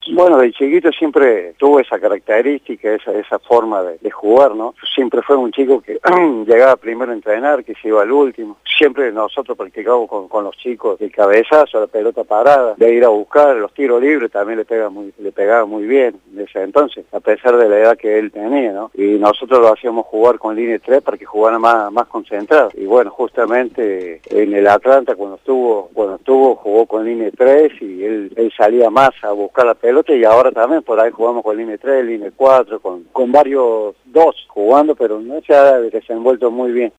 Bueno, de chiquito siempre tuvo esa característica, esa forma de jugar, ¿no? Siempre fue un chico que llegaba primero a entrenar, que se iba al último. Siempre nosotros practicamos con los chicos el cabezazo, la pelota parada, de ir a buscar los tiros libres, también le pegaba muy bien de ese entonces, a pesar de la edad que él tenía, ¿no? Y nosotros lo hacíamos jugar con línea 3 para que jugara más concentrado. Y bueno, justamente en el Atlanta cuando estuvo jugó con línea 3 y él salía más a buscar la pelota, y ahora también por ahí jugamos con línea 3, línea 4, con varios dos jugando, pero no se ha desenvuelto muy bien.